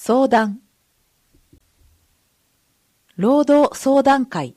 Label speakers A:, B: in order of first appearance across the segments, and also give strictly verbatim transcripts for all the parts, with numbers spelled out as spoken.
A: 相談。労働相談会。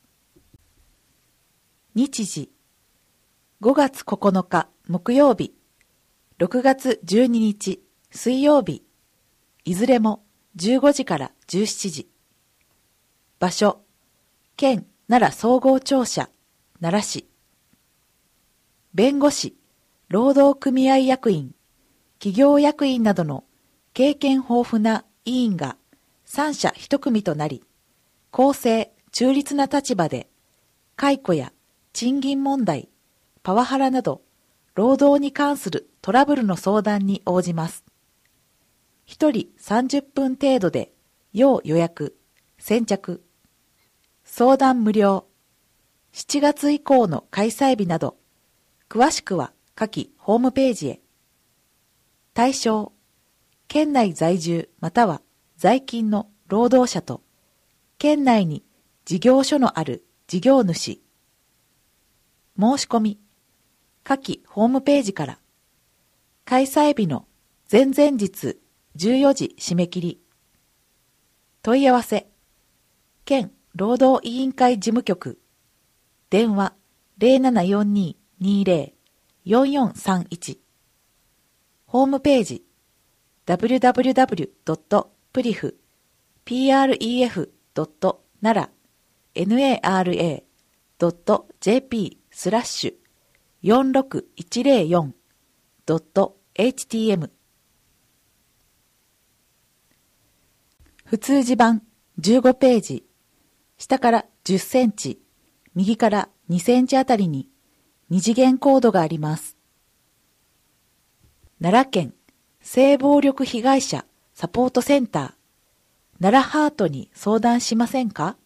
A: 日時。ごがつここのか木曜日、ろくがつじゅうににち水曜日、いずれもじゅうごじからじゅうしちじ。場所、県奈良総合庁舎、奈良市。弁護士、労働組合役員、企業役員などの経験豊富な委員が三者一組となり、公正中立な立場で、解雇や賃金問題、パワハラなど、労働に関するトラブルの相談に応じます。一人さんじゅっぷん程度で、要予約、先着。相談無料。しちがつ以降の開催日など、詳しくは下記ホームページへ。対象、県内在住または在勤の労働者と、県内に事業所のある事業主。申し込み、下記ホームページから。開催日の前々日じゅうよじ締め切り。問い合わせ、県労働委員会事務局。電話 ゼロななよんに にゼロ よんよんさんいち。ホームページ ダブリュダブリュダブリュドットプリフ プレフ ドット 奈良 ナラ ドット ジェーピー スラッシュ よんろくいちゼロよん ドット エイチティーエム。 普通字版じゅうごページ、下からじゅっセンチ、右からにセンチあたりに二次元コードがあります。奈良県性暴力被害者サポートセンター奈良ハートに相談しませんか？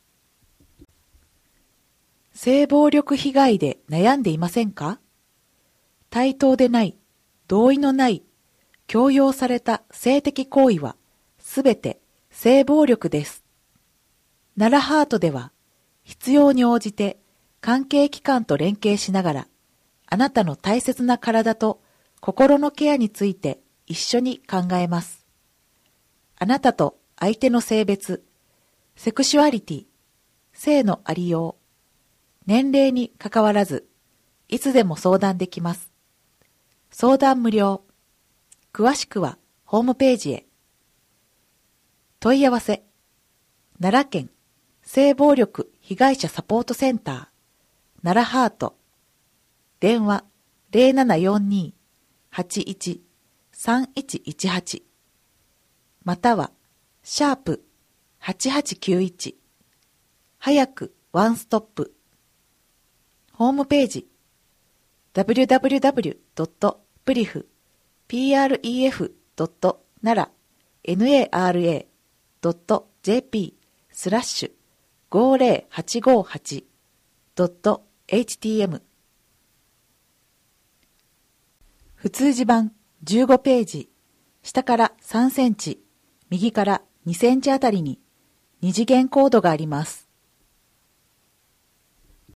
A: 性暴力被害で悩んでいませんか？対等でない、同意のない、強要された性的行為はすべて性暴力です。奈良ハートでは必要に応じて関係機関と連携しながらあなたの大切な体と心のケアについて一緒に考えます。あなたと相手の性別、セクシュアリティ、性のありよう、年齢にかかわらず、いつでも相談できます。相談無料。詳しくはホームページへ。問い合わせ、奈良県性暴力被害者サポートセンター、奈良ハート、電話 ゼロななよんに はちいち さんいちいちはち、またはシャープはちはちきゅういち、早くワンストップ。ホームページ ダブリュダブリュダブリュドットプリフ プレフ ドット 奈良 ナラ ドット ジェーピー スラッシュ ごゼロはちごはち ドット エイチティーエム。 普通字版じゅうごページ、下からさんセンチ、右からにセンチあたりに二次元コードがあります。